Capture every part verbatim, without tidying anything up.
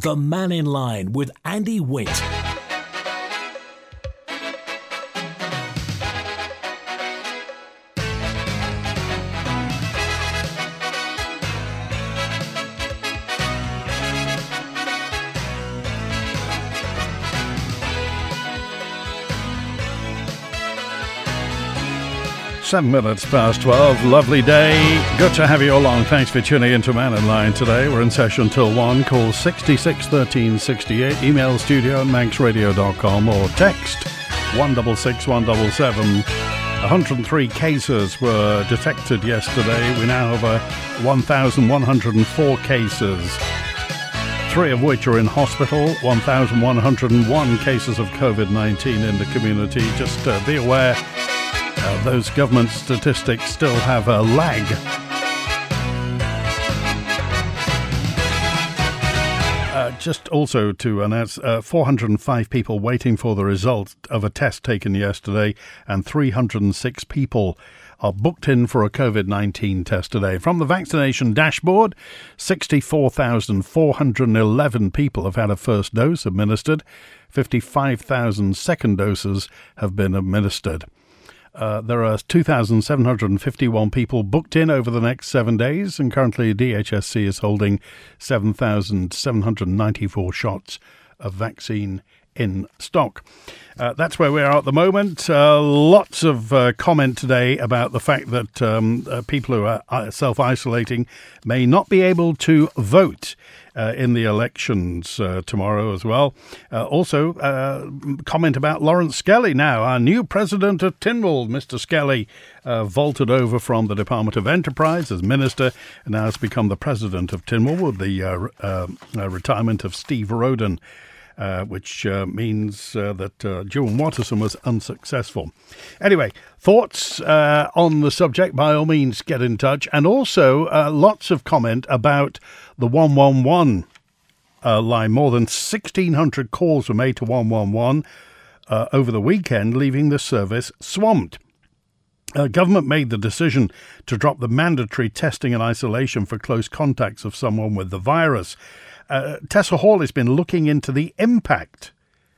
The Man in Line with Andy Witt. Seven minutes past twelve. Lovely day. Good to have you along. Thanks for tuning into Man in Line today. We're in session till one. Call sixty-six thirteen sixty-eight. Email studio at manx radio dot com or text one six six one seven seven. one hundred three cases were detected yesterday. We now have uh, one thousand one hundred four cases, three of which are in hospital. one thousand one hundred one cases of covid nineteen in the community. Just uh, be aware. Uh, those government statistics still have a lag. Uh, just also to announce uh, four hundred five people waiting for the result of a test taken yesterday, and three hundred six people are booked in for a covid nineteen test today. From the vaccination dashboard, sixty-four thousand four hundred eleven people have had a first dose administered. fifty-five thousand second doses have been administered. Uh, there are two thousand seven hundred fifty-one people booked in over the next seven days, and currently D H S C is holding seven thousand seven hundred ninety-four shots of vaccine in stock. Uh, that's where we are at the moment. Uh, lots of uh, comment today about the fact that um, uh, people who are self-isolating may not be able to vote Uh, in the elections uh, tomorrow as well. Uh, also, uh, comment about Lawrence Skelly now, our new president of Tynwald. Mister Skelly uh, vaulted over from the Department of Enterprise as minister and now has become the president of Tynwald with the uh, uh, uh, retirement of Steve Roden, uh, which uh, means uh, that uh, Joan Watterson was unsuccessful. Anyway, thoughts uh, on the subject, by all means, get in touch. And also, uh, lots of comment about the one one one uh, line. More than sixteen hundred calls were made to one one one uh, over the weekend, leaving the service swamped. Uh, government made the decision to drop the mandatory testing and isolation for close contacts of someone with the virus. Uh, Tessa Hall has been looking into the impact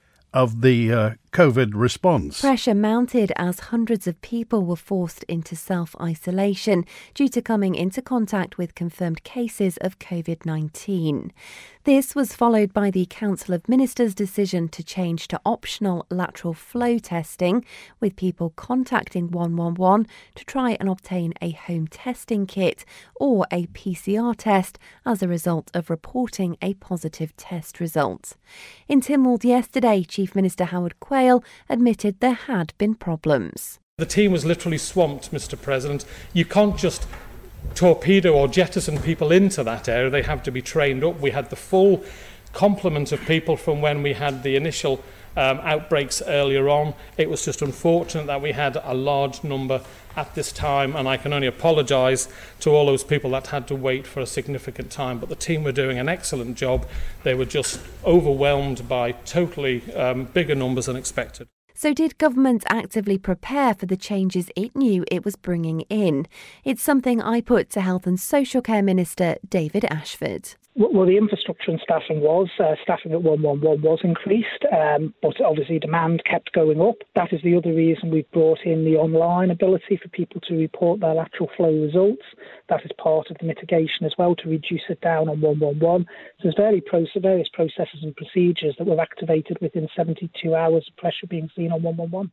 of the uh, COVID response. Pressure mounted as hundreds of people were forced into self-isolation due to coming into contact with confirmed cases of covid nineteen. This was followed by the Council of Ministers' decision to change to optional lateral flow testing, with people contacting one one one to try and obtain a home testing kit or a P C R test as a result of reporting a positive test result. In Tynwald yesterday, Chief Minister Howard Quayle admitted there had been problems. The team was literally swamped, Mister President. You can't just torpedo or jettison people into that area. They have to be trained up. We had the full complement of people from when we had the initial um, outbreaks earlier on. It was just unfortunate that we had a large number at this time, and I can only apologise to all those people that had to wait for a significant time. But the team were doing an excellent job. They were just overwhelmed by totally um, bigger numbers than expected. So did government actively prepare for the changes it knew it was bringing in? It's something I put to Health and Social Care Minister David Ashford. Well, the infrastructure and staffing was, uh, staffing at one one one was increased, um, but obviously demand kept going up. That is the other reason we've brought in the online ability for people to report their lateral flow results. That is part of the mitigation as well, to reduce it down on one one one. So there's very pro- various processes and procedures that were activated within seventy-two hours of pressure being seen on one one one.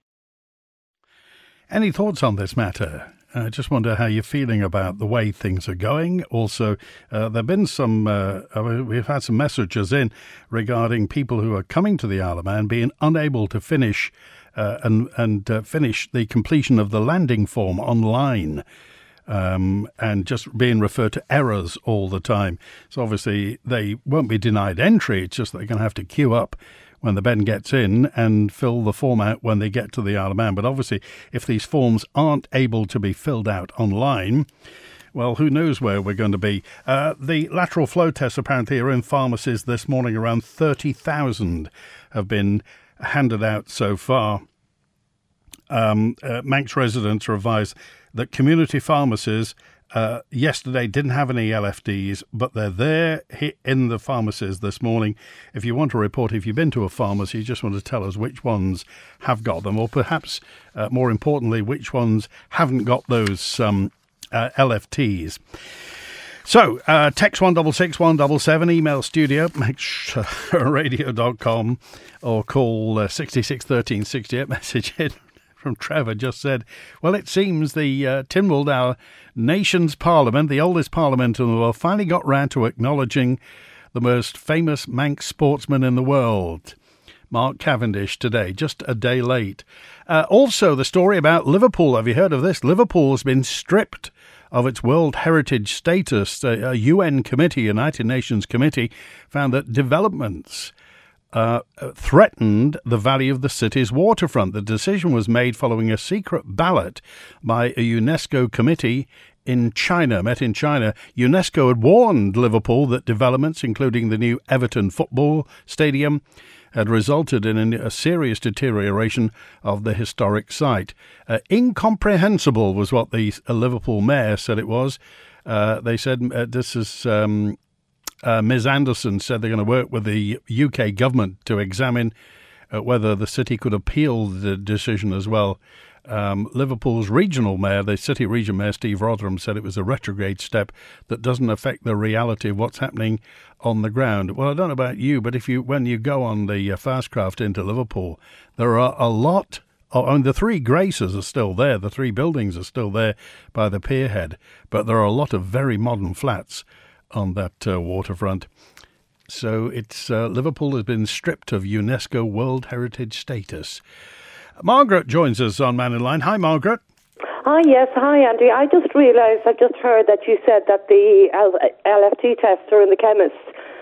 Any thoughts on this matter? I just wonder how you're feeling about the way things are going. Also, uh, there have been some, uh, we've had some messages in regarding people who are coming to the Isle of Man being unable to finish uh, and, and uh, finish the completion of the landing form online. Um, and just being referred to errors all the time. So obviously they won't be denied entry. It's just they're going to have to queue up when the Ben gets in and fill the form out when they get to the Isle of Man. But obviously, if these forms aren't able to be filled out online, well, who knows where we're going to be. Uh, the lateral flow tests apparently are in pharmacies this morning. Around thirty thousand have been handed out so far. Um, uh, Manx residents are advised that community pharmacies uh, yesterday didn't have any L F Ds, but they're there in the pharmacies this morning. If you want to report, if you've been to a pharmacy, you just want to tell us which ones have got them, or perhaps uh, more importantly, which ones haven't got those um, uh, L F Ts. So, uh, text one six six one seven seven, email studio, mix radio dot com, or call uh, sixty-six thirteen sixty-eight, message in from Trevor, just said, well, it seems the uh, Tynwald, our nation's parliament, the oldest parliament in the world, finally got round to acknowledging the most famous Manx sportsman in the world, Mark Cavendish, today, just a day late. Uh, also, the story about Liverpool. Have you heard of this? Liverpool has been stripped of its World Heritage status. A, a U N committee, United Nations committee, found that developments uh, threatened the value of the city's waterfront. The decision was made following a secret ballot by a UNESCO committee in China, met in China. UNESCO had warned Liverpool that developments, including the new Everton football stadium, had resulted in a serious deterioration of the historic site. Uh, incomprehensible was what the uh, Liverpool mayor said it was. Uh, they said uh, this is um, uh, Miz Anderson said they're going to work with the U K government to examine uh, whether the city could appeal the decision as well. Um, Liverpool's regional mayor, the city region mayor, Steve Rotherham, said it was a retrograde step that doesn't affect the reality of what's happening on the ground. Well, I don't know about you, but if you when you go on the uh, Fastcraft into Liverpool, there are a lot of, I mean, the three Graces are still there, the three buildings are still there by the pierhead, but there are a lot of very modern flats on that uh, waterfront. So it's uh, Liverpool has been stripped of UNESCO World Heritage status. Margaret joins us on Man in Line. Hi, Margaret. Hi, yes. Hi, Andy. I just realised, I just heard that you said that the L F T tests are in the chemists.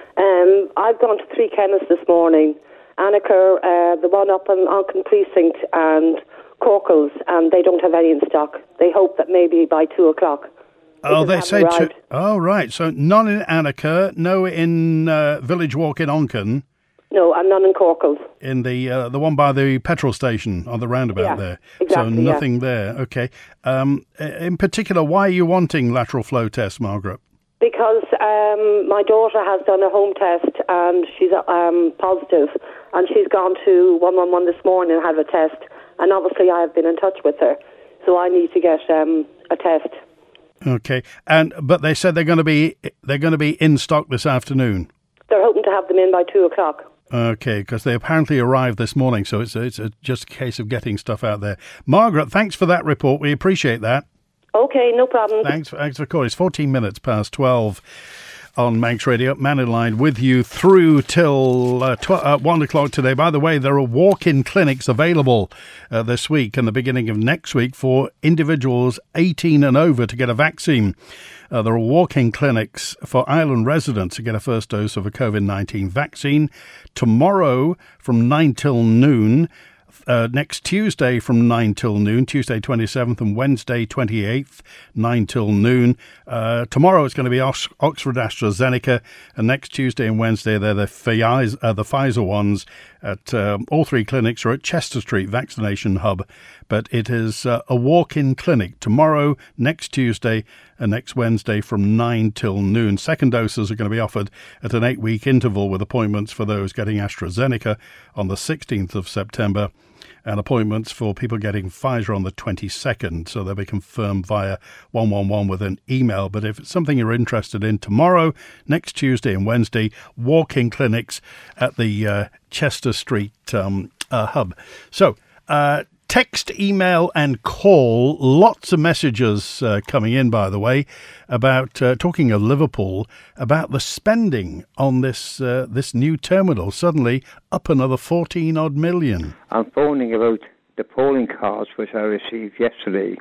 Um, I've gone to three chemists this morning. Annika, uh, the one up on Onken Precinct, and Corkles, and they don't have any in stock. They hope that maybe by two o'clock. Oh, they say two. Oh, right. So none in Annika, no in uh, Village Walk in Onken. No, and none in Corkles. In the uh, the one by the petrol station on the roundabout yeah, there. Exactly, so nothing yeah. there. Okay. Um, in particular, why are you wanting lateral flow tests, Margaret? Because um, my daughter has done a home test and she's um, positive, and she's gone to one one one this morning and had a test, and obviously I have been in touch with her, so I need to get um, a test. Okay, and but they said they're going to be they're going to be in stock this afternoon. They're hoping to have them in by two o'clock. Okay, because they apparently arrived this morning, so it's a, it's a, just a case of getting stuff out there. Margaret, thanks for that report. We appreciate that. Okay, no problem. Thanks, thanks for calling. It's fourteen minutes past twelve on Manx Radio. Man in Line with you through till uh, tw- uh, one o'clock today. By the way, there are walk-in clinics available uh, this week and the beginning of next week for individuals eighteen and over to get a vaccine. Uh, there are walk-in clinics for island residents to get a first dose of a COVID nineteen vaccine. Tomorrow from nine till noon. Uh, next Tuesday from nine till noon, Tuesday twenty-seventh and Wednesday twenty-eighth, nine till noon. Uh, tomorrow it's going to be Ox- Oxford AstraZeneca, and next Tuesday and Wednesday they're the Pfizer, uh, the Pfizer ones. At um, all three clinics are at Chester Street Vaccination Hub, but it is uh, a walk-in clinic tomorrow, next Tuesday and next Wednesday from nine till noon. Second doses are going to be offered at an eight-week interval with appointments for those getting AstraZeneca on the sixteenth of September. And appointments for people getting Pfizer on the twenty-second. So they'll be confirmed via one one one with an email. But if it's something you're interested in, tomorrow, next Tuesday and Wednesday, walk-in clinics at the uh, Chester Street um, uh, hub. So uh, text, email and call. Lots of messages uh, coming in, by the way, about uh, talking of Liverpool, about the spending on this uh, this new terminal. Suddenly up another fourteen odd million. I'm phoning about the polling cards which I received yesterday.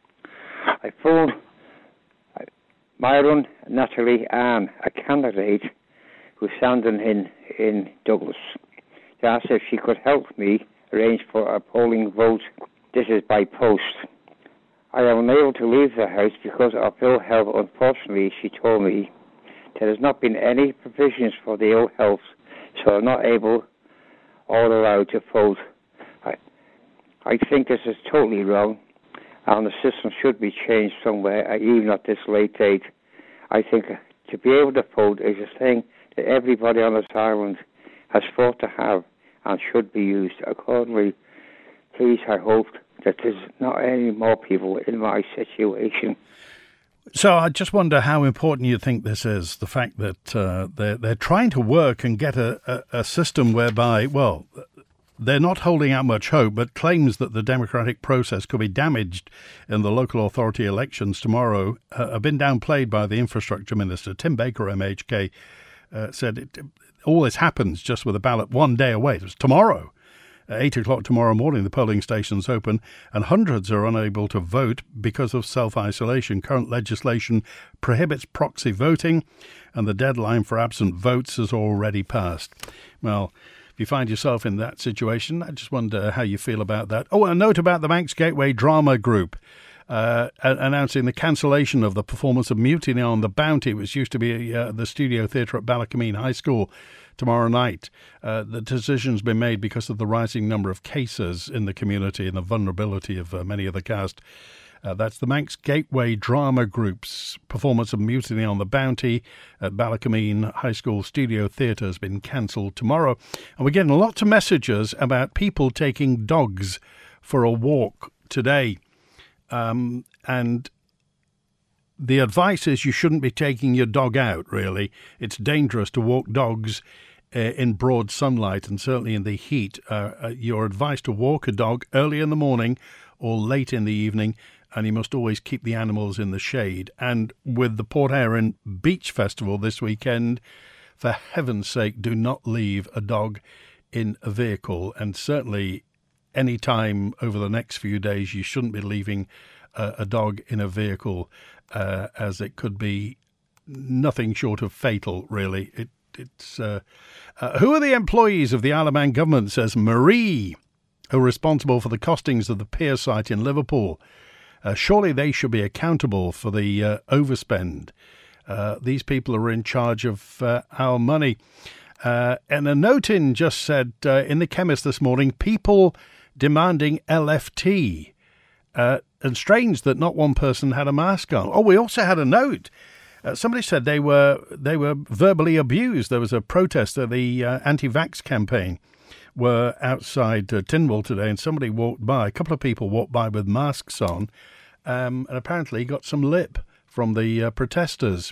I phoned Myron Natalie Ann, a candidate who's standing in, in Douglas, to ask if she could help me arrange for a polling vote. This is by post. I am unable to leave the house because of ill health. Unfortunately, she told me there has not been any provisions for the ill health, so I'm not able or allowed to vote. I, I think this is totally wrong. and the system should be changed somewhere, even at this late date. I think to be able to vote is a thing that everybody on this island has fought to have and should be used accordingly. Please, I hope that there's not any more people in my situation. So I just wonder how important you think this is, the fact that uh, they're, they're trying to work and get a, a, a system whereby, well, they're not holding out much hope, but claims that the democratic process could be damaged in the local authority elections tomorrow uh, have been downplayed by the infrastructure minister. Tim Baker, M H K, uh, said it, all this happens just with a ballot one day away. It's tomorrow. At eight o'clock tomorrow morning, the polling stations open and hundreds are unable to vote because of self-isolation. Current legislation prohibits proxy voting and the deadline for absent votes has already passed. Well, if you find yourself in that situation, I just wonder how you feel about that. Oh, a note about the Manx Gateway Drama Group uh, announcing the cancellation of the performance of Mutiny on the Bounty, which used to be uh, the Studio Theatre at Ballacameen High School, tomorrow night. Uh, the decision's been made because of the rising number of cases in the community and the vulnerability of uh, many of the cast. Uh, that's the Manx Gateway Drama Group's performance of Mutiny on the Bounty at Ballacameen High School Studio Theatre has been cancelled tomorrow. And we're getting lots of messages about people taking dogs for a walk today. Um, and the advice is you shouldn't be taking your dog out, really. It's dangerous to walk dogs uh, in broad sunlight and certainly in the heat. Uh, uh, you're advised to walk a dog early in the morning or late in the evening, and you must always keep the animals in the shade. And with the Port Erin Beach Festival this weekend, for heaven's sake, do not leave a dog in a vehicle. And certainly any time over the next few days, you shouldn't be leaving uh, a dog in a vehicle, uh, as it could be nothing short of fatal, really. It, it's uh, uh, Who are the employees of the Isle of Man government, says Marie, who are responsible for the costings of the pier site in Liverpool? Uh, surely they should be accountable for the uh, overspend. Uh, these people are in charge of uh, our money. Uh, and a note in just said, uh, in the chemist this morning, people demanding L F T. Uh, and strange that not one person had a mask on. Oh, we also had a note. Uh, somebody said they were they were verbally abused. There was a protest at the uh, anti-vax campaign. Were outside uh, Tynwald today, and somebody walked by. A couple of people walked by with masks on, um, and apparently got some lip from the uh, protesters.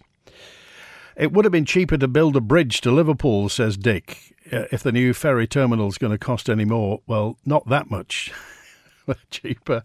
It would have been cheaper to build a bridge to Liverpool, says Dick, uh, if the new ferry terminal is going to cost any more. Well, not that much cheaper.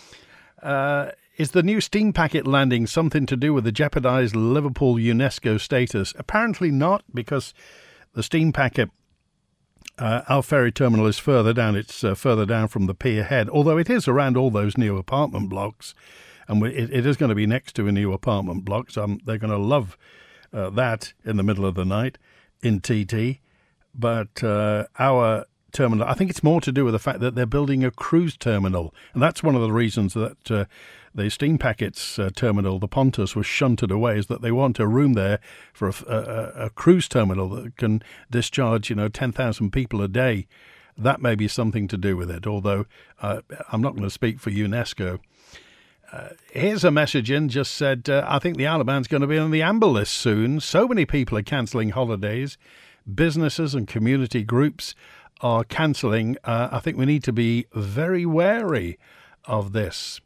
Uh, is the new steam packet landing something to do with the jeopardised Liverpool UNESCO status? Apparently not, because the steam packet, Uh, our ferry terminal is further down. It's uh, further down from the pier head, although it is around all those new apartment blocks, and we, it, it is going to be next to a new apartment block. So um, they're going to love uh, that in the middle of the night in T T. But uh, our terminal, I think it's more to do with the fact that they're building a cruise terminal, and that's one of the reasons that uh, the steam packets uh, terminal, the Pontus, was shunted away, is that they want a room there for a, a, a cruise terminal that can discharge, you know, ten thousand people a day. That may be something to do with it, although uh, I'm not going to speak for UNESCO. Uh, here's a message in, just said, uh, I think the Isle of Man's going to be on the amber list soon. So many people are cancelling holidays. Businesses and community groups are cancelling. Uh, I think we need to be very wary of this.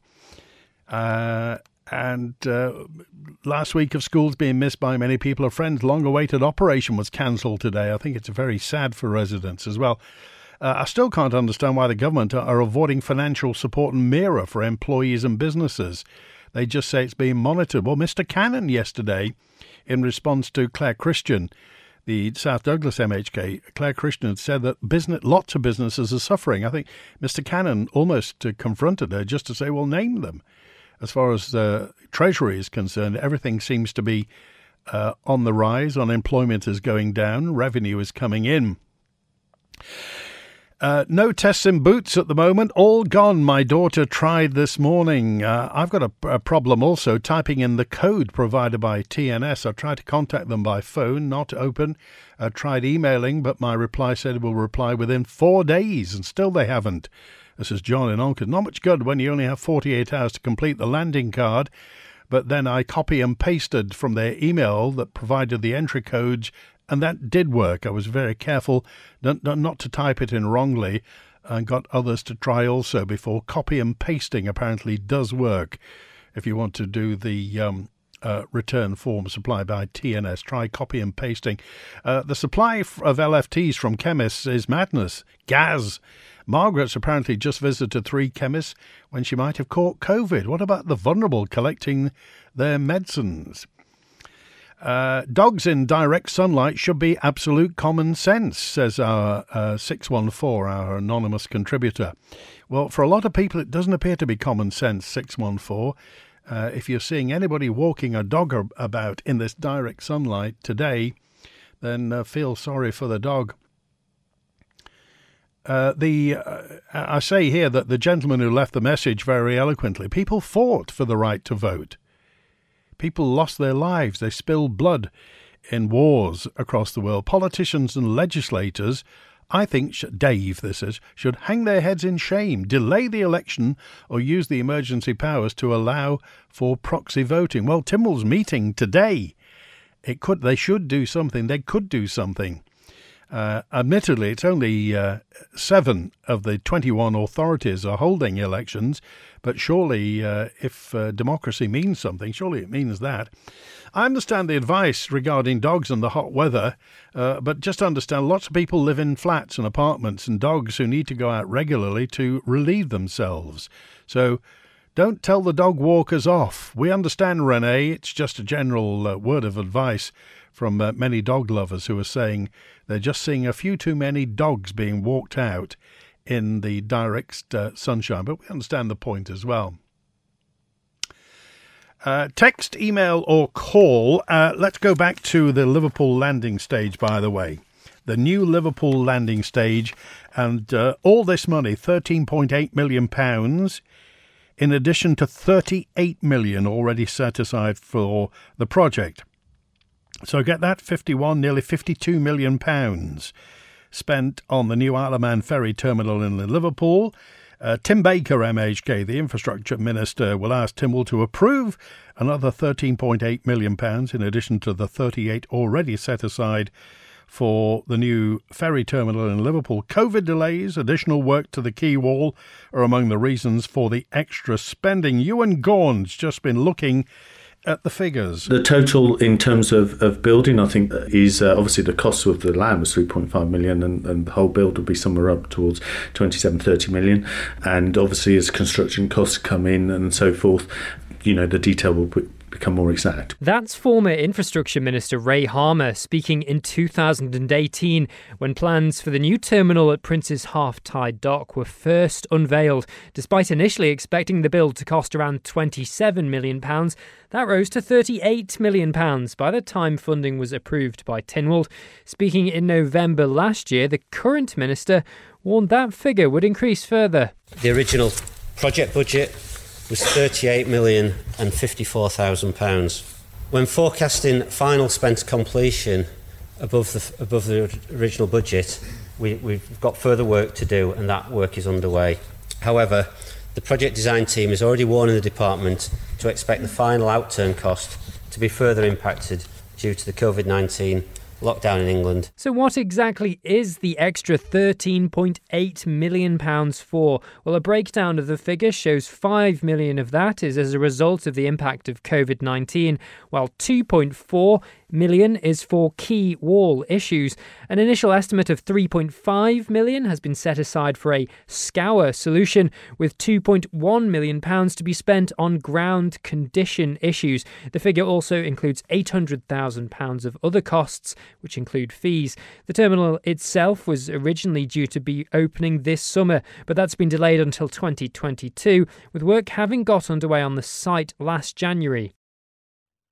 Uh, and uh, last week of schools being missed by many people. A friend's long-awaited operation was cancelled today. I think it's very sad for residents as well. Uh, I still can't understand why the government are, are avoiding financial support and MIRA for employees and businesses. They just say it's being monitored. Well, Mister Cannon yesterday, in response to Claire Christian, the South Douglas M H K, Claire Christian had said that business, lots of businesses are suffering. I think Mister Cannon almost uh, confronted her just to say, well, name them. As far as the Treasury is concerned, everything seems to be uh, on the rise. Unemployment is going down. Revenue is coming in. Uh, no tests in Boots at the moment. All gone. My daughter tried this morning. Uh, I've got a, a problem also typing in the code provided by T N S. I tried to contact them by phone, not open. I tried emailing, but my reply said it will reply within four days, and still they haven't. This is John in Onkard. Not much good when you only have forty-eight hours to complete the landing card. But then I copy and pasted from their email that provided the entry codes, and that did work. I was very careful not, not to type it in wrongly, and got others to try also before. Copy and pasting apparently does work. If you want to do the um, uh, return form supplied by T N S, try copy and pasting. Uh, the supply of L F Ts from chemists is madness. Gaz. Margaret's apparently just visited three chemists when she might have caught COVID. What about the vulnerable collecting their medicines? Uh, dogs in direct sunlight should be absolute common sense, says our uh, six one four, our anonymous contributor. Well, for a lot of people, it doesn't appear to be common sense, six one four. Uh, if you're seeing anybody walking a dog about in this direct sunlight today, then uh, feel sorry for the dog. Uh, the uh, I say here that the gentleman who left the message very eloquently, people fought for the right to vote. People lost their lives. They spilled blood in wars across the world. Politicians and legislators, I think, Dave, this is, should hang their heads in shame, delay the election or use the emergency powers to allow for proxy voting. Well, Tynwald's meeting today. It could. They should do something. They could do something. Uh, admittedly, it's only uh, seven of the twenty-one authorities are holding elections, but surely uh, if uh, democracy means something, surely it means that. I understand the advice regarding dogs and the hot weather, uh, but just understand lots of people live in flats and apartments and dogs who need to go out regularly to relieve themselves. So don't tell the dog walkers off. We understand, Renee. It's just a general uh, word of advice from uh, many dog lovers who are saying they're just seeing a few too many dogs being walked out in the direct uh, sunshine. But we understand the point as well. Uh, text, email or call. Uh, let's go back to the Liverpool landing stage, by the way. The new Liverpool landing stage and uh, all this money, thirteen point eight million pounds, in addition to thirty-eight million pounds already set aside for the project. So get that, fifty-one, nearly fifty-two million pounds spent on the new Isle of Man ferry terminal in Liverpool. Uh, Tim Baker, M H K, the infrastructure minister, will ask Tynwald to approve another thirteen point eight million pounds in addition to the thirty-eight already set aside for the new ferry terminal in Liverpool. COVID delays, additional work to the quay wall are among the reasons for the extra spending. Ewan Gorn's just been looking at the figures. The total in terms of, of building, I think, is uh, obviously the cost of the land was three point five million, and, and the whole build will be somewhere up towards twenty-seven, thirty million. And obviously as construction costs come in and so forth, you know, the detail will be, become more exact. That's former Infrastructure Minister Ray Harmer speaking in two thousand eighteen when plans for the new terminal at Prince's Half Tide Dock were first unveiled. Despite initially expecting the build to cost around twenty-seven million pounds, that rose to thirty-eight million pounds by the time funding was approved by Tynwald. Speaking in November last year, the current minister warned that figure would increase further. The original project budget was thirty-eight million pounds and fifty-four thousand pounds. When forecasting final spent completion above the above the original budget, we, we've got further work to do, and that work is underway. However, the project design team is already warning the department to expect the final outturn cost to be further impacted due to the COVID nineteen lockdown in England. So what exactly is the extra thirteen point eight million pounds for? Well, a breakdown of the figure shows five million pounds of that is as a result of the impact of COVID nineteen, while two point four million pounds is for quay wall issues. An initial estimate of three point five million pounds has been set aside for a scour solution, with two point one million pounds to be spent on ground condition issues. The figure also includes eight hundred thousand pounds of other costs, which include fees. The terminal itself was originally due to be opening this summer, but that's been delayed until twenty twenty-two, with work having got underway on the site last January.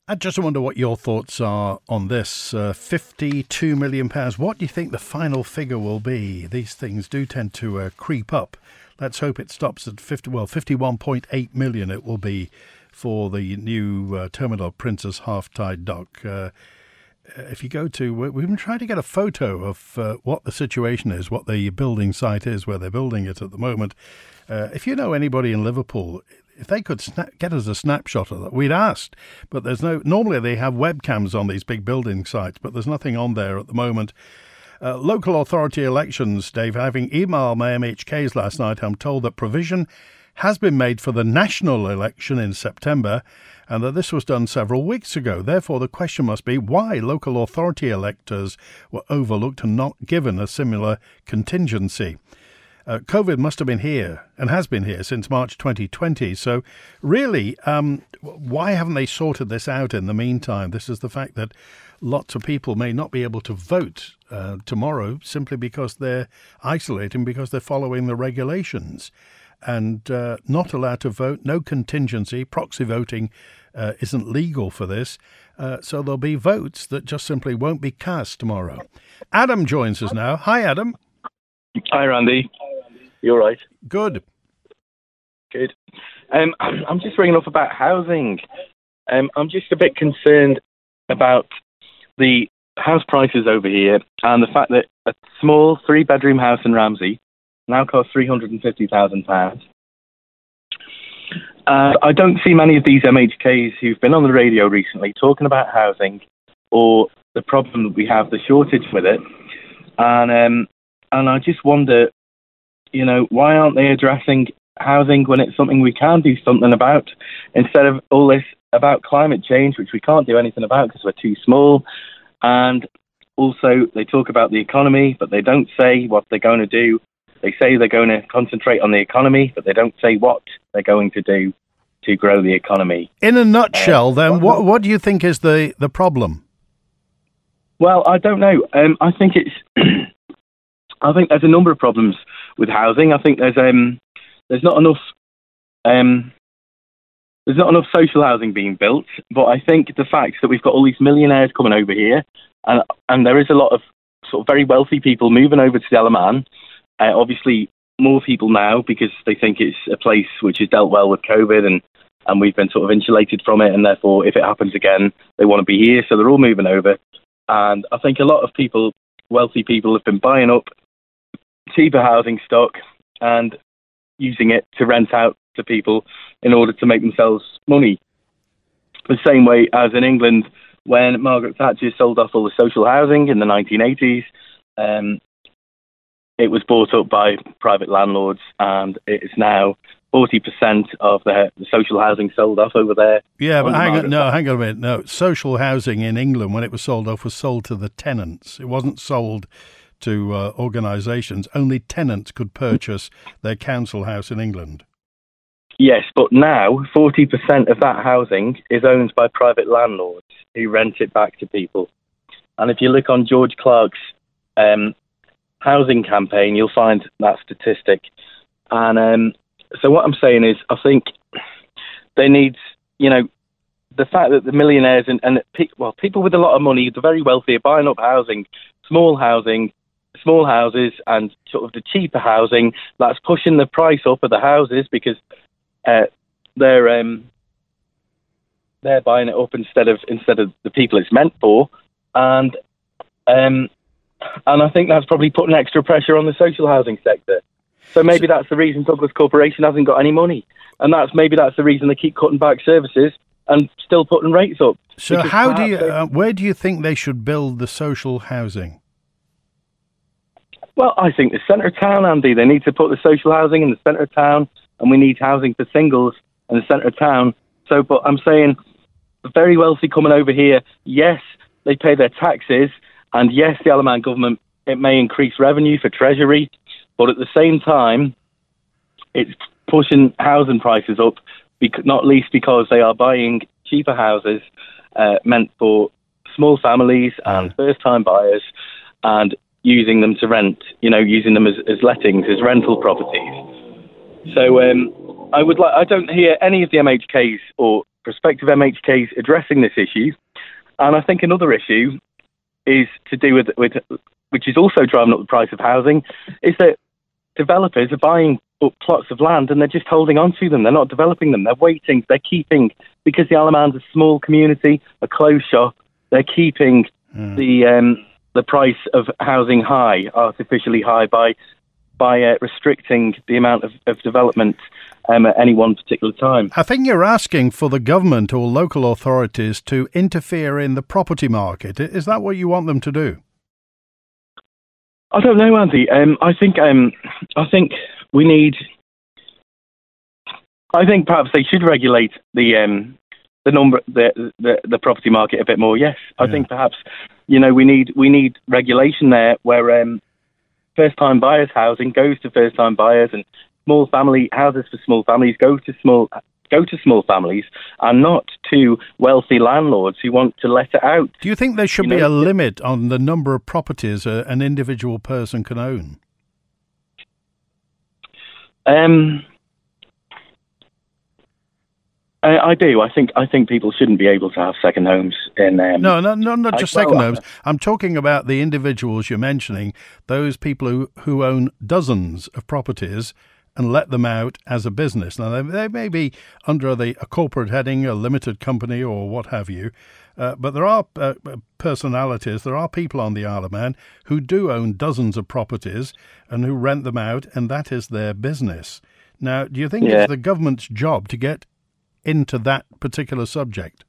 I just wonder what your thoughts are on this. Uh, fifty-two million pounds. What do you think the final figure will be? These things do tend to uh, creep up. Let's hope it stops at fifty. Well, fifty-one point eight million it will be for the new uh, terminal at Prince's Half Tide Dock. Uh, if you go to, we've been trying to get a photo of uh, what the situation is, what the building site is, where they're building it at the moment. Uh, if you know anybody in Liverpool, if they could snap, get us a snapshot of that, we'd asked. But there's no. Normally they have webcams on these big building sites, but there's nothing on there at the moment. Uh, local authority elections, Dave, having emailed my M H Ks last night, I'm told that provision has been made for the national election in September and that this was done several weeks ago. Therefore, the question must be why local authority electors were overlooked and not given a similar contingency. Uh, COVID must have been here and has been here since March twenty twenty. So really, um, why haven't they sorted this out in the meantime? This is the fact that lots of people may not be able to vote uh, tomorrow simply because they're isolating, because they're following the regulations and uh, not allowed to vote, no contingency. Proxy voting uh, isn't legal for this. Uh, so there'll be votes that just simply won't be cast tomorrow. Adam joins us now. Hi, Adam. Hi, Randy. You all right? Good. Good. Um, I'm just ringing up about housing. Um, I'm just a bit concerned about the house prices over here and the fact that a small three-bedroom house in Ramsey now costs three hundred fifty thousand pounds. Uh, I don't see many of these M H Ks who've been on the radio recently talking about housing or the problem that we have, the shortage with it. And um, and I just wonder, you know, why aren't they addressing housing when it's something we can do something about, instead of all this about climate change, which we can't do anything about because we're too small. And also they talk about the economy, but they don't say what they're going to do. They say they're going to concentrate on the economy, but they don't say what they're going to do to grow the economy. In a nutshell, uh, then, what what do you think is the, the problem? Well, I don't know. Um, I think it's. I think there's a number of problems with housing. I think there's um there's not enough um there's not enough social housing being built. But I think the fact that we've got all these millionaires coming over here, and and there is a lot of sort of very wealthy people moving over to the Isle of Man. Uh, obviously, more people now because they think it's a place which has dealt well with COVID, and, and we've been sort of insulated from it, and therefore, if it happens again, they want to be here, so they're all moving over. And I think a lot of people, wealthy people, have been buying up cheaper housing stock and using it to rent out to people in order to make themselves money. The same way as in England, when Margaret Thatcher sold off all the social housing in the nineteen eighties, um, it was bought up by private landlords, and it is now forty percent of the, the social housing sold off over there. Yeah, but hang on, no, hang on a minute. No, social housing in England, when it was sold off, was sold to the tenants. It wasn't sold to uh, organisations. Only tenants could purchase their council house in England. Yes, but now forty percent of that housing is owned by private landlords who rent it back to people. And if you look on George Clark's um, housing campaign, you'll find that statistic. And um, so what I'm saying is, I think they need, you know, the fact that the millionaires and, and well, people with a lot of money, the very wealthy, are buying up housing, small housing, small houses, and sort of the cheaper housing, that's pushing the price up of the houses because uh, they're um, they're buying it up instead of instead of the people it's meant for, and um, and I think that's probably putting extra pressure on the social housing sector. So maybe that's the reason Douglas Corporation hasn't got any money, and that's maybe that's the reason they keep cutting back services and still putting rates up. So how do you, uh, where do you think they should build the social housing? Well, I think the centre of town, Andy. They need to put the social housing in the centre of town, and we need housing for singles in the centre of town. So, but I'm saying the very wealthy coming over here, yes, they pay their taxes, and yes, the Isle of Man government, it may increase revenue for Treasury, but at the same time, it's pushing housing prices up, not least because they are buying cheaper houses uh, meant for small families and first-time buyers, and using them to rent, you know, using them as, as lettings, as rental properties. So um, I would like, I don't hear any of the M H Ks or prospective M H Ks addressing this issue. And I think another issue is to do with, with which is also driving up the price of housing, is that developers are buying up plots of land and they're just holding on to them. They're not developing them. They're waiting. They're keeping, because the Isle of Man's a small community, a closed shop, they're keeping mm. the um, the price of housing high, artificially high, by by uh, restricting the amount of, of development um, at any one particular time. I think you're asking for the government or local authorities to interfere in the property market. Is that what you want them to do? I don't know, Andy. Um, I think um, I think we need. I think perhaps they should regulate the um, the number the, the the property market a bit more. Yes, I yeah. think perhaps you know we need we need regulation there where um, first time buyers housing goes to first time buyers and small family houses for small families go to small go to small families and not to wealthy landlords who want to let it out. Do you think there should you be know, a limit on the number of properties a, an individual person can own? Um, I, I do. I think I think people shouldn't be able to have second homes in. Um, no, no, no, not just I, second well, homes. I'm talking about the individuals you're mentioning, those people who, who own dozens of properties and let them out as a business. Now, they, they may be under the, a corporate heading, a limited company or what have you, uh, but there are uh, personalities, there are people on the Isle of Man who do own dozens of properties and who rent them out, and that is their business. Now, do you think yeah. it's the government's job to get into that particular subject?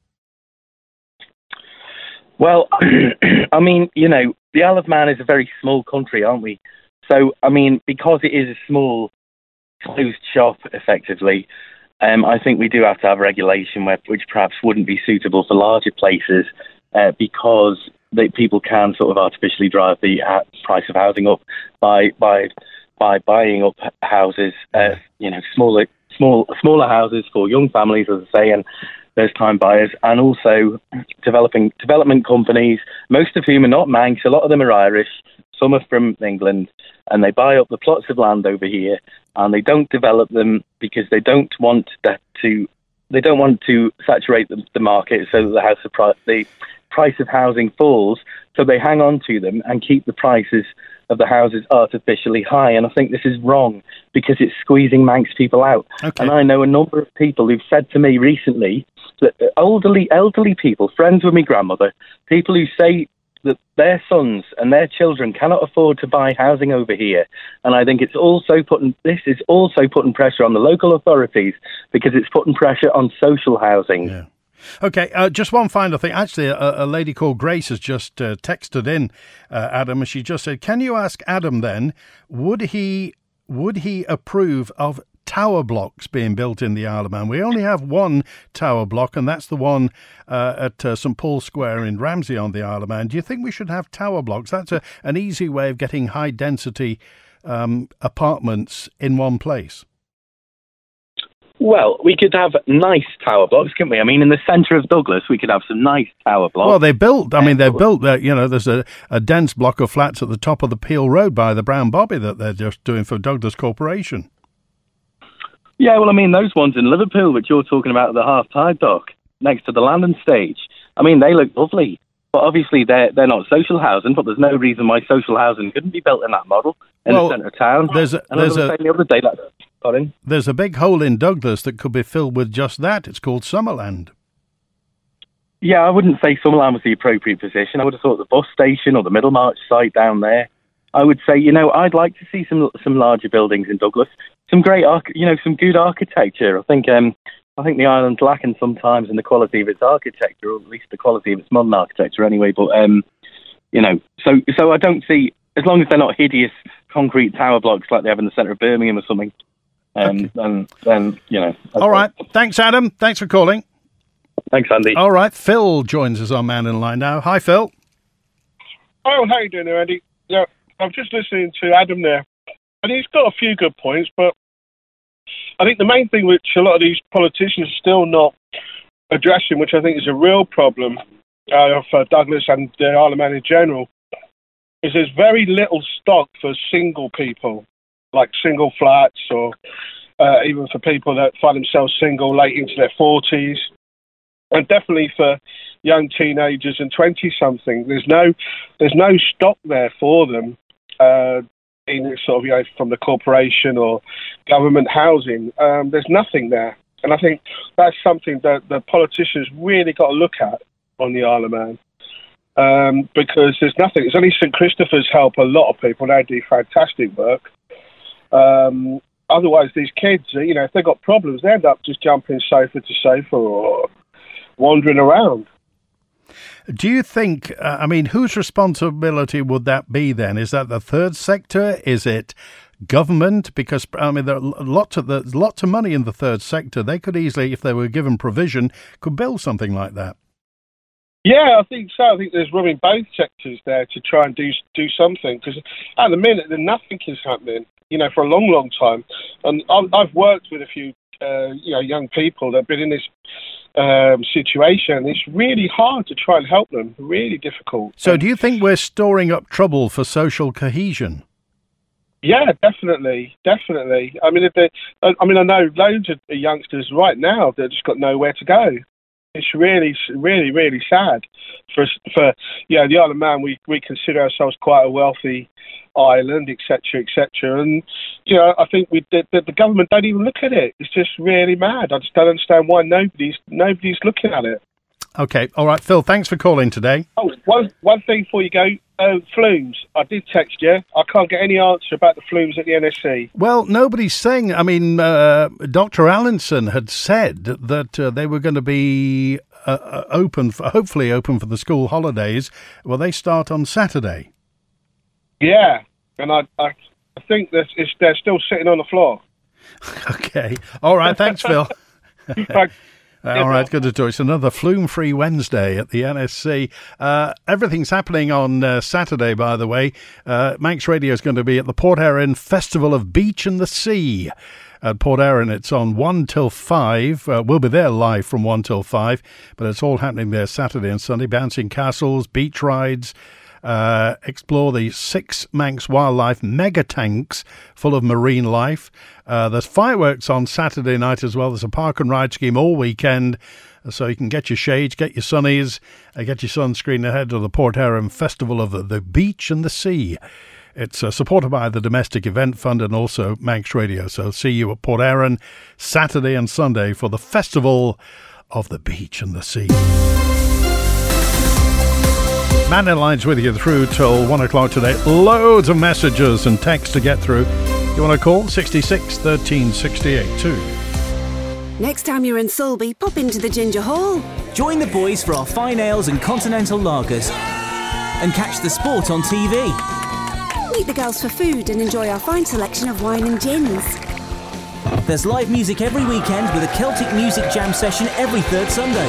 Well, I mean, you know, the Isle of Man is a very small country, aren't we? So, I mean, because it is a small closed shop, effectively, um, I think we do have to have regulation where, which perhaps wouldn't be suitable for larger places uh, because they, people can sort of artificially drive the uh, price of housing up by by by buying up houses, uh, you know, smaller small smaller houses for young families, as I say, and first time buyers, and also developing development companies, most of whom are not Manx. A lot of them are Irish. Some are from England, and they buy up the plots of land over here, and they don't develop them because they don't want that to. They don't want to saturate the, the market so that the house of pri- the price of housing falls. So they hang on to them and keep the prices of the houses artificially high. And I think this is wrong because it's squeezing Manx people out. Okay. And I know a number of people who've said to me recently that elderly elderly people, friends with my grandmother, people who say that their sons and their children cannot afford to buy housing over here. And I think it's also putting, this is also putting pressure on the local authorities because it's putting pressure on social housing. Yeah. Okay, uh, just one final thing. Actually, a, a lady called Grace has just uh, texted in, uh, Adam, and she just said, can you ask Adam then, would he would he approve of tower blocks being built in the Isle of Man? We only have one tower block, and that's the one uh, at uh, St Paul's Square in Ramsey on the Isle of Man. Do you think we should have tower blocks? That's a, an easy way of getting high-density um, apartments in one place. Well, we could have nice tower blocks, couldn't we? I mean, in the centre of Douglas, we could have some nice tower blocks. Well, they built, I mean, they've built, uh, you know, there's a, a dense block of flats at the top of the Peel Road by the Brown Bobby that they're just doing for Douglas Corporation. Yeah, well, I mean, those ones in Liverpool, which you're talking about at the half-tide dock, next to the landing stage, I mean, they look lovely. But obviously, they're, they're not social housing, but there's no reason why social housing couldn't be built in that model in well, the centre of town. There's a, and there's I was a, saying the other day that... Pardon? There's a big hole in Douglas that could be filled with just that. It's called Summerland. Yeah, I wouldn't say Summerland was the appropriate position. I would have thought the bus station or the Middlemarch site down there. I would say, you know, I'd like to see some some larger buildings in Douglas. Some great, arch- you know, some good architecture. I think um, I think the island's lacking sometimes in the quality of its architecture, or at least the quality of its modern architecture anyway. But, um, you know, so so I don't see, as long as they're not hideous concrete tower blocks like they have in the centre of Birmingham or something, Um, okay. then, then, you know. All right. Thanks, Adam. Thanks for calling. Thanks, Andy. All right. Phil joins us on Man in Line now. Hi, Phil. Oh, how you doing there, Andy? Yeah, I'm just listening to Adam there, and he's got a few good points, but I think the main thing which a lot of these politicians are still not addressing, which I think is a real problem uh, for Douglas and the Isle of Man in general, is there's very little stock for single people, like single flats, or uh, even for people that find themselves single late into their forties. and definitely for young teenagers and twenty-something. There's no, there's no stock there for them, uh, in sort of, you know, from the corporation or government housing. Um, there's nothing there, and I think that's something that the politicians really got to look at on the Isle of Man, um, because there's nothing. It's only St Christopher's help a lot of people. They do fantastic work. Um, otherwise, these kids, you know, if they've got problems, they end up just jumping sofa to sofa or wandering around. Do you think, uh, I mean, whose responsibility would that be then? Is that the third sector? Is it government? Because, I mean, there are lots of, there's lots of money in the third sector. They could easily, if they were given provision, could build something like that. Yeah, I think so. I think there's room in both sectors there to try and do do something, because at the minute, nothing is happening, you know, for a long, long time. And I've worked with a few, uh, you know, young people that have been in this Um, situation. It's really hard to try and help them, really difficult. So do you think we're storing up trouble for social cohesion? Yeah, definitely, definitely. I mean, if they, I mean, I know loads of youngsters right now that just got nowhere to go. It's really, really, really sad for for you know, the Isle of Man. We we consider ourselves quite a wealthy island, et cetera, et cetera. And you know, I think we the, the government don't even look at it. It's just really mad. I just don't understand why nobody's nobody's looking at it. Okay, all right, Phil. Thanks for calling today. Oh, one one thing before you go. Uh, flumes. I did text you. I can't get any answer about the flumes at the N S C. Well, nobody's saying. I mean, uh, Doctor Allinson had said that uh, they were going to be uh, open, for, hopefully open for the school holidays. Well, they start on Saturday. Yeah, and I, I, I think that it's, they're still sitting on the floor. Okay. All right. Thanks, Phil. All right, good to do. It's another flume-free Wednesday at the N S C. Uh, everything's happening on uh, Saturday, by the way. Uh, Manx Radio is going to be at the Port Erin Festival of Beach and the Sea. At Port Erin, it's on one till five. Uh, we'll be there live from one till five, but it's all happening there Saturday and Sunday. Bouncing castles, beach rides. Uh, explore the six Manx wildlife mega tanks full of marine life. Uh, there's fireworks on Saturday night as well. There's a park and ride scheme all weekend, so you can get your shades, get your sunnies, uh, get your sunscreen ahead of the Port Erin Festival of the, the Beach and the Sea. It's uh, supported by the Domestic Event Fund and also Manx Radio. So see you at Port Erin Saturday and Sunday for the Festival of the Beach and the Sea. Man in Line's with you through till one o'clock today. Loads of messages and texts to get through. You want to call? sixty-six thirteen sixty-eight too. Next time you're in Sulby, pop into the Ginger Hall. Join the boys for our fine ales and continental lagers. And catch the sport on T V. Meet the girls for food and enjoy our fine selection of wine and gins. There's live music every weekend with a Celtic music jam session every third Sunday.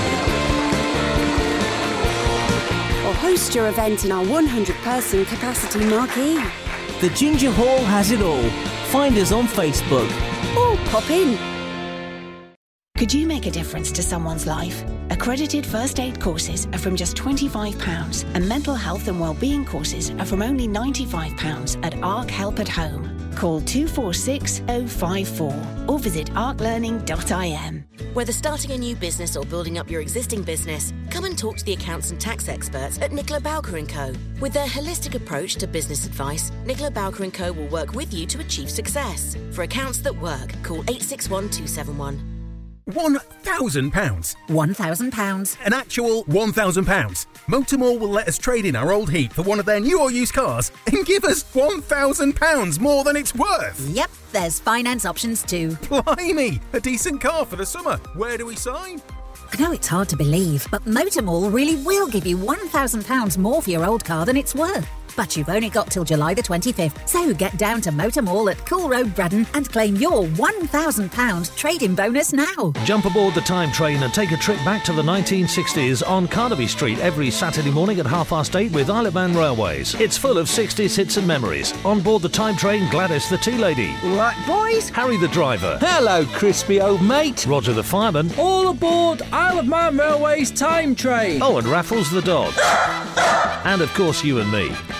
Host your event in our one hundred person capacity marquee. The Ginger Hall has it all. Find us on Facebook. Or pop in. Could you make a difference to someone's life? Accredited first aid courses are from just twenty-five pounds and mental health and wellbeing courses are from only ninety-five pounds at Arc Help at Home. Call two four six oh five four or visit arc learning dot I M. Whether starting a new business or building up your existing business, come and talk to the accounts and tax experts at Nicola Bowker and Co. With their holistic approach to business advice, Nicola Bowker and Co will work with you to achieve success. For accounts that work, call eight six one two seven one. One thousand pounds. One thousand pounds. An actual one thousand pounds. Motormore will let us trade in our old Heat for one of their new or used cars and give us one thousand pounds more than it's worth. Yep, there's finance options too. Blimey, a decent car for the summer. Where do we sign? I know it's hard to believe, but Motormall really will give you one thousand pounds more for your old car than it's worth. But you've only got till July the twenty-fifth, so get down to Motormall at Cool Road, Braddon and claim your one thousand pounds trade-in bonus now. Jump aboard the time train and take a trip back to the nineteen sixties on Carnaby Street every Saturday morning at half past eight with Isle of Man Railways. It's full of sixties hits and memories. On board the time train, Gladys the tea lady. Right, boys. Harry the driver. Hello, crispy old mate. Roger the fireman. All aboard Isle of Man Railways time train. Oh, and Raffles the dog. And of course you and me. You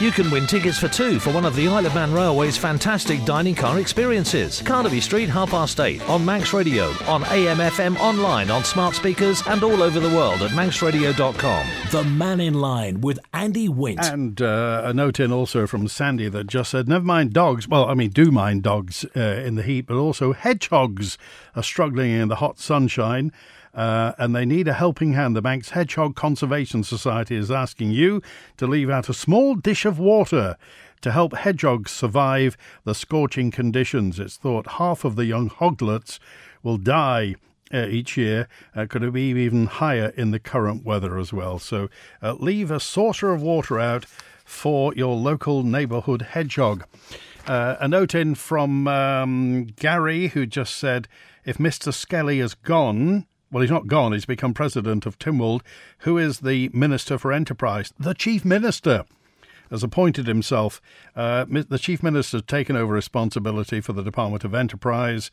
You can win tickets for two for one of the Isle of Man Railway's fantastic dining car experiences. Carnaby Street, half past eight, on Manx Radio, on A M F M, online, on smart speakers, and all over the world at manx radio dot com. The Man in Line with Andy Wint. And uh, a note in also from Sandy that just said, never mind dogs, well, I mean, do mind dogs uh, in the heat, but also hedgehogs are struggling in the hot sunshine. Uh, and they need a helping hand. The Manx Hedgehog Conservation Society is asking you to leave out a small dish of water to help hedgehogs survive the scorching conditions. It's thought half of the young hoglets will die uh, each year. Uh, could it be even higher in the current weather as well? So uh, leave a saucer of water out for your local neighbourhood hedgehog. Uh, a note in from um, Gary, who just said, if Mister Skelly is gone... Well, he's not gone. He's become president of Tynwald. Who is the Minister for Enterprise? The Chief Minister has appointed himself. Uh, the Chief Minister has taken over responsibility for the Department of Enterprise.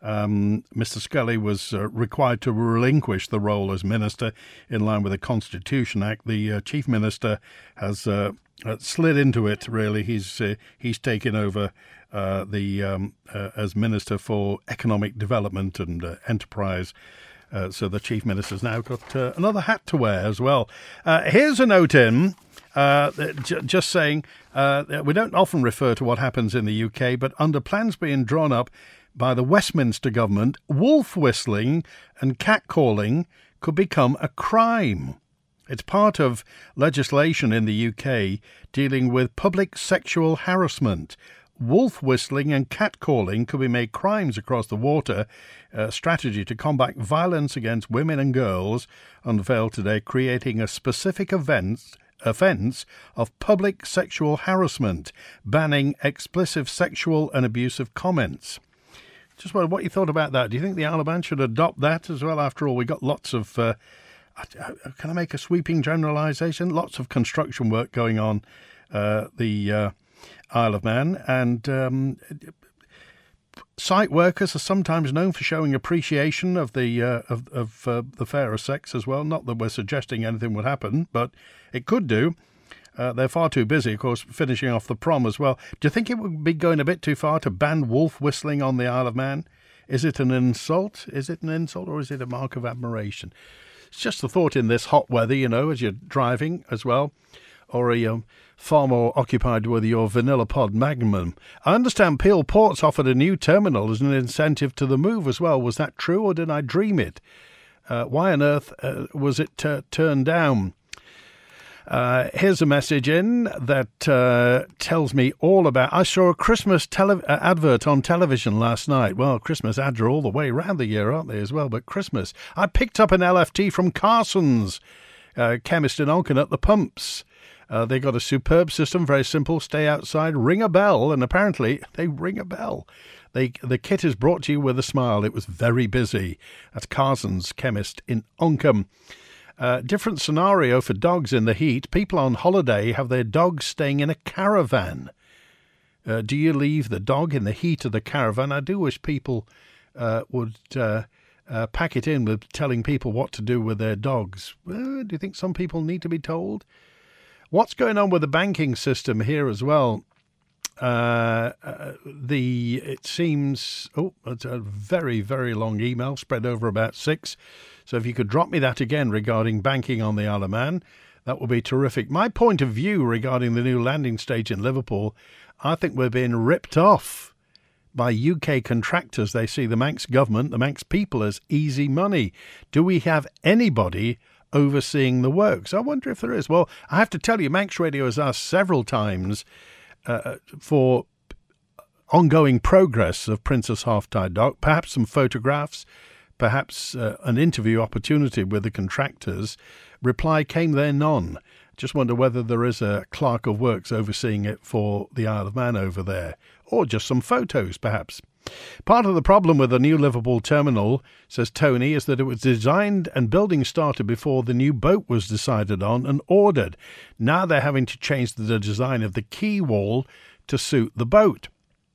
Um, Mister Skelly was uh, required to relinquish the role as Minister in line with the Constitution Act. The uh, Chief Minister has uh, uh, slid into it, really. He's uh, he's taken over uh, the um, uh, as Minister for Economic Development and uh, Enterprise. Uh, so the Chief Minister's now got uh, another hat to wear as well. Uh, here's a note in, uh, j- just saying, uh, we don't often refer to what happens in the U K, but under plans being drawn up by the Westminster government, wolf whistling and catcalling could become a crime. It's part of legislation in the U K dealing with public sexual harassment. Wolf whistling and catcalling could be made crimes across the water. A strategy to combat violence against women and girls unveiled today, creating a specific event, offence of public sexual harassment, banning explicit sexual and abusive comments. Just wondered what you thought about that. Do you think the Isle of Man should adopt that as well? After all, we got lots of, uh, can I make a sweeping generalisation? Lots of construction work going on uh, the uh, Isle of Man, and um, site workers are sometimes known for showing appreciation of the uh, of, of uh, the fairer sex as well. Not that we're suggesting anything would happen, but it could do. Uh, they're far too busy, of course, finishing off the prom as well. Do you think it would be going a bit too far to ban wolf whistling on the Isle of Man? Is it an insult? Is it an insult, or is it a mark of admiration? It's just a thought in this hot weather, you know, as you're driving as well, or are you far more occupied with your vanilla pod Magnum? I understand Peel Ports offered a new terminal as an incentive to the move as well. Was that true, or did I dream it? Uh, why on earth uh, was it uh, turned down? Uh, here's a message in that uh, tells me all about... I saw a Christmas tele- uh, advert on television last night. Well, Christmas ads are all the way around the year, aren't they, as well? But Christmas. I picked up an L F T from Carson's, uh, chemist in Onken at the pumps. Uh, they got a superb system, very simple. Stay outside, ring a bell, and apparently they ring a bell. They, the kit is brought to you with a smile. It was very busy at Carson's chemist in Onken. Uh, different scenario for dogs in the heat. People on holiday have their dogs staying in a caravan. Uh, do you leave the dog in the heat of the caravan? I do wish people uh, would uh, uh, pack it in with telling people what to do with their dogs. Uh, do you think some people need to be told? What's going on with the banking system here as well? Uh, uh, the it seems... Oh, it's a very, very long email spread over about six. So if you could drop me that again regarding banking on the Isle of Man, that would be terrific. My point of view regarding the new landing stage in Liverpool, I think we're being ripped off by U K contractors. They see the Manx government, the Manx people, as easy money. Do we have anybody overseeing the works? I wonder if there is. Well, I have to tell you, Manx Radio has asked several times uh, for ongoing progress of Princess Half-Tide Dock, perhaps some photographs, perhaps uh, an interview opportunity with the contractors. Reply came there none. Just wonder whether there is a clerk of works overseeing it for the Isle of Man over there, or just some photos perhaps. Part of the problem with the new Liverpool terminal, says Tony, is that it was designed and building started before the new boat was decided on and ordered. Now they're having to change the design of the quay wall to suit the boat.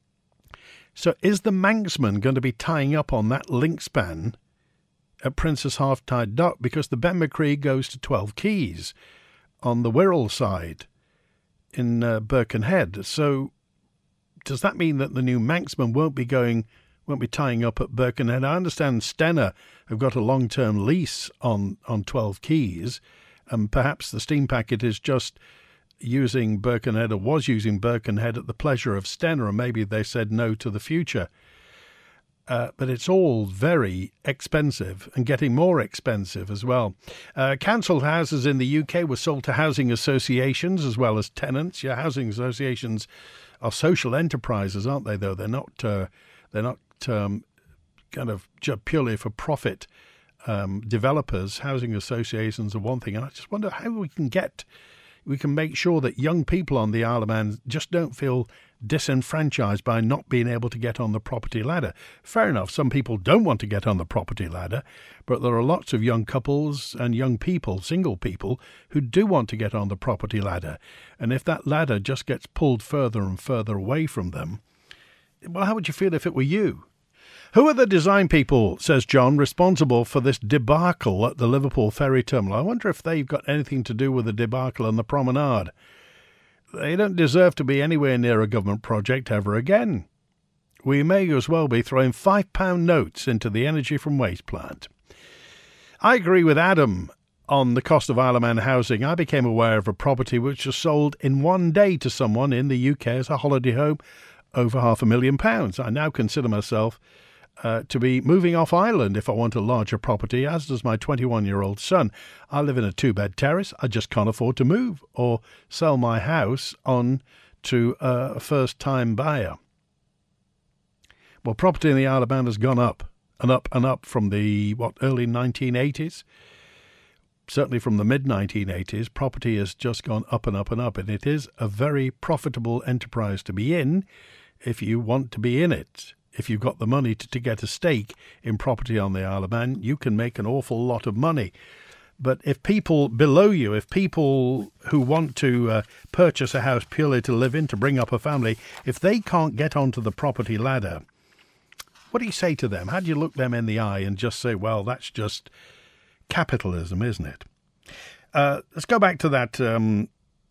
So is the Manxman going to be tying up on that link span at Princess Half-Tide Dock? Because the Ben Macree goes to twelve quays on the Wirral side. in uh, Birkenhead. So does that mean that the new Manxman won't be going, won't be tying up at Birkenhead? I understand Stena have got a long-term lease on, on twelve quays, and perhaps the steam packet is just using Birkenhead, or was using Birkenhead at the pleasure of Stena, and maybe they said no to the future. Uh, but it's all very expensive and getting more expensive as well. Uh, council houses in the U K were sold to housing associations as well as tenants. Yeah, housing associations are social enterprises, aren't they? Though they're not, uh, they're not um, kind of purely for profit um, developers. Housing associations are one thing, and I just wonder how we can get, we can make sure that young people on the Isle of Man just don't feel disenfranchised by not being able to get on the property ladder. Fair enough, some people don't want to get on the property ladder, but there are lots of young couples and young people, single people, who do want to get on the property ladder. And if that ladder just gets pulled further and further away from them, well, how would you feel if it were you? Who are the design people, says John, responsible for this debacle at the Liverpool ferry terminal? I wonder if they've got anything to do with the debacle on the promenade. They don't deserve to be anywhere near a government project ever again. We may as well be throwing five pound notes into the energy from waste plant. I agree with Adam on the cost of Isle of Man housing. I became aware of a property which was sold in one day to someone in the U K as a holiday home over half a million pounds. I now consider myself Uh, to be moving off island if I want a larger property, as does my twenty-one-year-old son. I live in a two-bed terrace. I just can't afford to move or sell my house on to a first-time buyer. Well, property in the Isle of Man has gone up and up and up from the, what, early nineteen eighties? Certainly from the mid nineteen eighties, property has just gone up and up and up, and it is a very profitable enterprise to be in if you want to be in it. If you've got the money to, to get a stake in property on the Isle of Man, you can make an awful lot of money. But if people below you, if people who want to uh, purchase a house purely to live in, to bring up a family, if they can't get onto the property ladder, what do you say to them? How do you look them in the eye and just say, well, that's just capitalism, isn't it? Uh, let's go back to that um,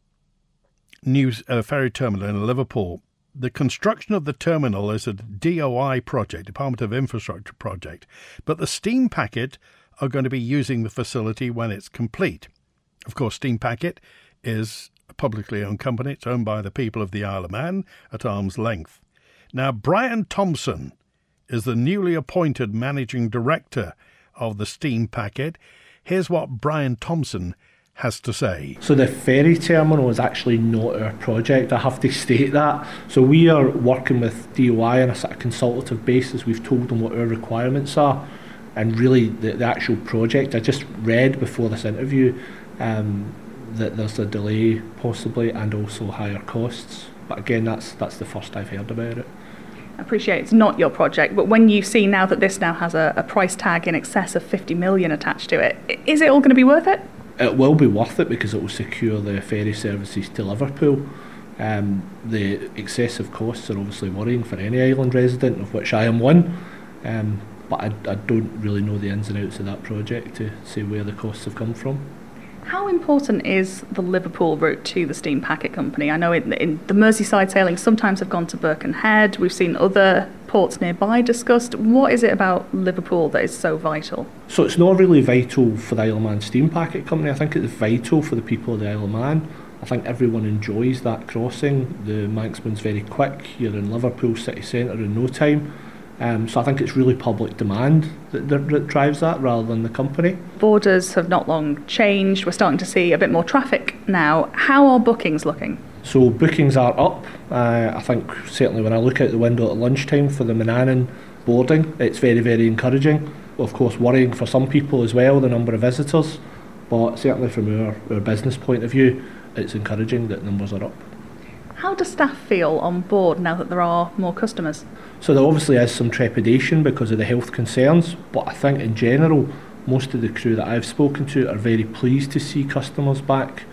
new uh, ferry terminal in Liverpool. The construction of the terminal is a D O I project, Department of Infrastructure project, but the Steam Packet are going to be using the facility when it's complete. Of course, Steam Packet is a publicly owned company. It's owned by the people of the Isle of Man at arm's length. Now, Brian Thompson is the newly appointed managing director of the Steam Packet. Here's what Brian Thompson has to say. So the ferry terminal is actually not our project, I have to state that. So we are working with D O I on a sort of consultative basis. We've told them what our requirements are, and really the, the actual project, I just read before this interview um, that there's a delay possibly and also higher costs. But again, that's that's the first I've heard about it. I appreciate it's not your project, but when you see now that this now has a, a price tag in excess of fifty million attached to it, is it all going to be worth it? It will be worth it because it will secure the ferry services to Liverpool. Um, the excessive costs are obviously worrying for any island resident, of which I am one, um, but I, I don't really know the ins and outs of that project to say where the costs have come from. How important is the Liverpool route to the Steam Packet Company? I know in, in the Merseyside sailings sometimes have gone to Birkenhead. We've seen other ports nearby discussed. What is it about Liverpool that is so vital? So it's not really vital for the Isle of Man Steam Packet Company. I think it's vital for the people of the Isle of Man. I think everyone enjoys that crossing. The Manxman's very quick. You're in Liverpool city centre in no time. Um, so I think it's really public demand that, that, that drives that rather than the company. Borders have not long changed. We're starting to see a bit more traffic now. How are bookings looking? So bookings are up. Uh, I think certainly when I look out the window at lunchtime for the Manannan boarding, it's very, very encouraging. Of course, worrying for some people as well, the number of visitors. But certainly from our, our business point of view, it's encouraging that numbers are up. How do staff feel on board now that there are more customers? So there obviously is some trepidation because of the health concerns, but I think in general, most of the crew that I've spoken to are very pleased to see customers back.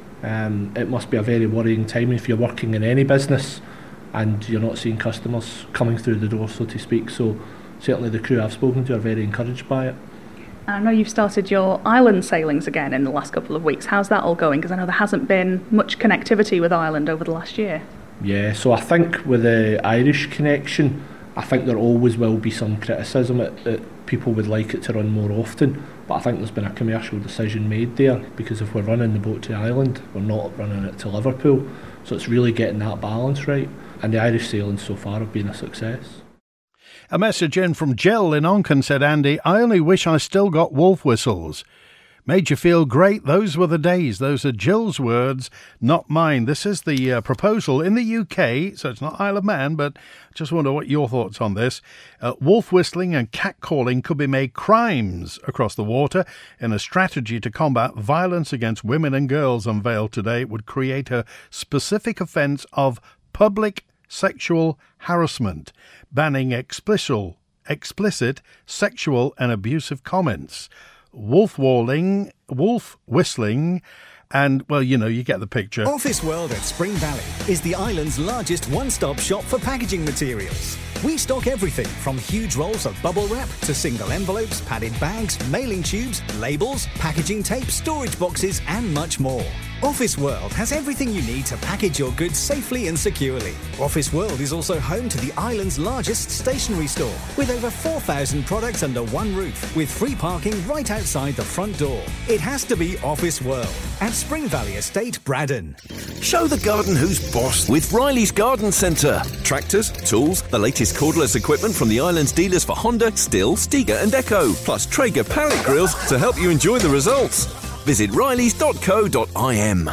Um, it must be a very worrying time if you're working in any business and you're not seeing customers coming through the door, so to speak. So certainly the crew I've spoken to are very encouraged by it. I know you've started your island sailings again in the last couple of weeks. How's that all going? Because I know there hasn't been much connectivity with Ireland over the last year. Yeah, so I think with the Irish connection, I think there always will be some criticism that, that people would like it to run more often, but I think there's been a commercial decision made there, because if we're running the boat to Ireland, we're not running it to Liverpool, so it's really getting that balance right, and the Irish sailings so far have been a success. A message in from Jill in Onken said, Andy, I only wish I still got wolf whistles. Made you feel great. Those were the days. Those are Jill's words, not mine. This is the uh, proposal in the U K, so it's not Isle of Man, but just wonder what your thoughts on this. Uh, wolf whistling and catcalling could be made crimes across the water in a strategy to combat violence against women and girls unveiled today. It would create a specific offence of public sexual harassment, banning explicit, explicit sexual and abusive comments. Wolf walling, wolf whistling, and, well, you know, you get the picture. Office World at Spring Valley is the island's largest one-stop shop for packaging materials. We stock everything from huge rolls of bubble wrap to single envelopes, padded bags, mailing tubes, labels, packaging tape, storage boxes, and much more. Office World has everything you need to package your goods safely and securely. Office World is also home to the island's largest stationery store, with over four thousand products under one roof, with free parking right outside the front door. It has to be Office World at Spring Valley Estate, Braddon. Show the garden who's boss with Riley's Garden Centre. Tractors, tools, the latest cordless equipment from the island's dealers for Honda, Stihl, Stiga and Echo, plus Traeger pallet grills to help you enjoy the results. Visit rileys dot co dot I M.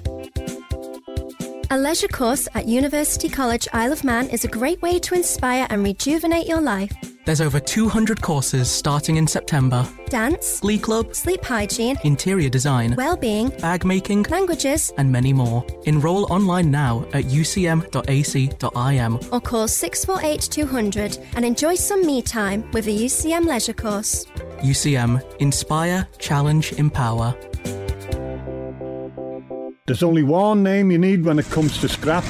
A leisure course at University College Isle of Man is a great way to inspire and rejuvenate your life. There's over two hundred courses starting in September. Dance, Glee Club, sleep hygiene, interior design, well-being, bag making, languages, and many more. Enroll online now at u c m dot a c dot i m or call six four eight two hundred and enjoy some me time with a U C M leisure course. U C M. Inspire, challenge, empower. There's only one name you need when it comes to scrap.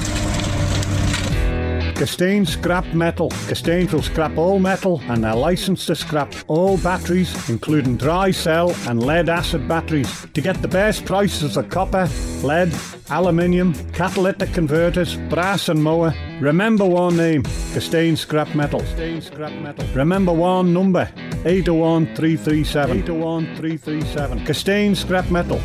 Castaigne Scrap Metal. Castaigne will scrap all metal and they're licensed to scrap all batteries, including dry cell and lead acid batteries. To get the best prices of copper, lead, aluminium, catalytic converters, brass and mower, remember one name, Castaigne Scrap Metal. Castaigne Scrap Metal. Remember one number, eight oh one three three seven. eight oh one three three seven. Castaigne Scrap Metal.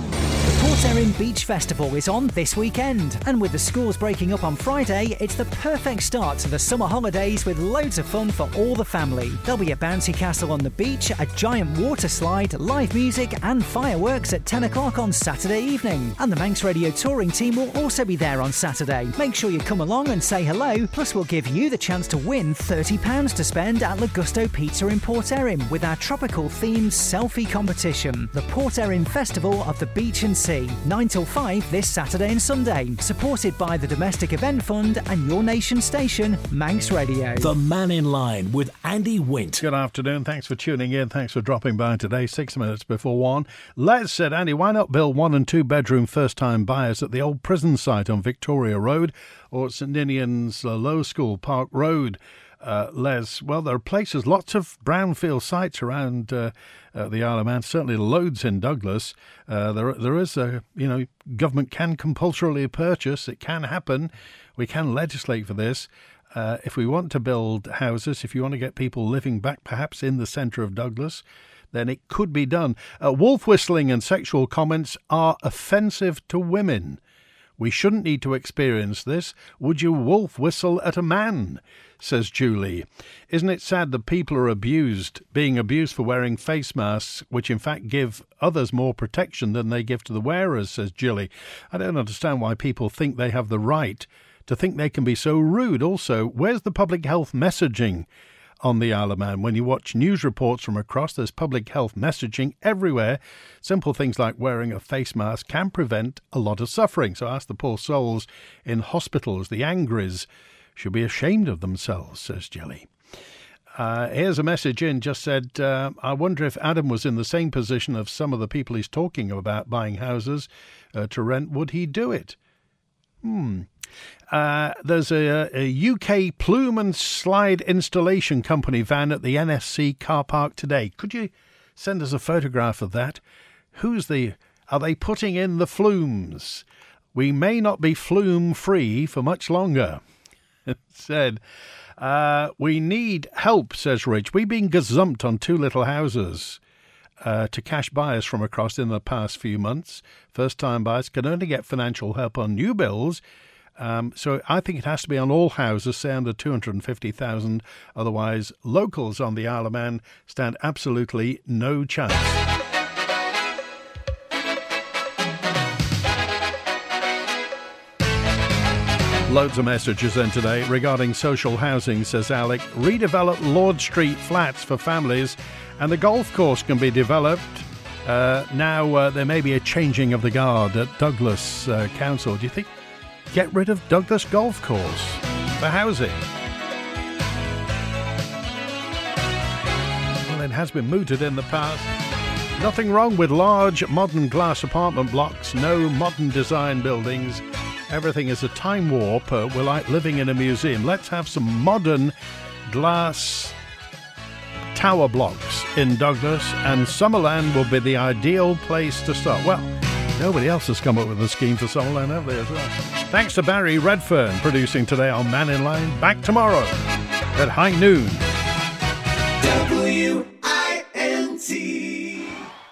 Port Erin Beach Festival is on this weekend, and with the schools breaking up on Friday, it's the perfect start to the summer holidays with loads of fun for all the family. There'll be a bouncy castle on the beach, a giant water slide, live music and fireworks at ten o'clock on Saturday evening. And the Manx Radio touring team will also be there on Saturday. Make sure you come along and say hello, plus we'll give you the chance to win thirty pounds to spend at Le Gusto Pizza in Port Erin with our tropical themed selfie competition. The Port Erin Festival of the Beach and Sea. nine till five this Saturday and Sunday. Supported by the Domestic Event Fund and your nation station, Manx Radio. The Man in Line with Andy Wint. Good afternoon. Thanks for tuning in. Thanks for dropping by today. Six minutes before one. Les said, Andy, why not build one and two bedroom first time buyers at the old prison site on Victoria Road or St Ninian's uh, Low School Park Road? Uh, Les, well, there are places, lots of brownfield sites around uh, uh, the Isle of Man, certainly loads in Douglas. Uh, there there is a, you know, government can compulsorily purchase. It can happen. We can legislate for this. Uh, if we want to build houses, if you want to get people living back perhaps in the centre of Douglas, then it could be done. Uh, wolf whistling and sexual comments are offensive to women. We shouldn't need to experience this. Would you wolf whistle at a man? Says Julie. Isn't it sad that people are abused, being abused for wearing face masks, which in fact give others more protection than they give to the wearers, says Julie. I don't understand why people think they have the right to think they can be so rude. Also, where's the public health messaging on the Isle of Man? When you watch news reports from across, there's public health messaging everywhere. Simple things like wearing a face mask can prevent a lot of suffering. So ask the poor souls in hospitals, the Angries, should be ashamed of themselves, says Jelly. Uh, here's a message in, just said, uh, I wonder if Adam was in the same position of some of the people he's talking about buying houses uh, to rent, would he do it? Hmm. Uh, there's a, a U K plume and slide installation company van at the N S C car park today. Could you Send us a photograph of that. Who's the... Are they putting in the flumes? We may not be flume-free for much longer. It said, uh, we need help, says Rich. We've been gazumped on two little houses uh, to cash buyers from across in the past few months. First-time buyers can only get financial help on new builds. Um, so I think it has to be on all houses, say under two hundred fifty thousand. Otherwise, locals on the Isle of Man stand absolutely no chance. Loads of messages in today regarding social housing, says Alec. Redevelop Lord Street flats for families and the golf course can be developed. Uh, now uh, there may be a changing of the guard at Douglas uh, Council. Do you think get rid of Douglas Golf Course for housing? Well, it has been mooted in the past. Nothing wrong with large modern glass apartment blocks, no modern design buildings. Everything is a time warp. Uh, we're like living in a museum. Let's have some modern glass tower blocks in Douglas, and Summerland will be the ideal place to start. Well, nobody else has come up with a scheme for Summerland, have they, as well? Thanks to Barry Redfern producing today on Man in Line. Back tomorrow at high noon. W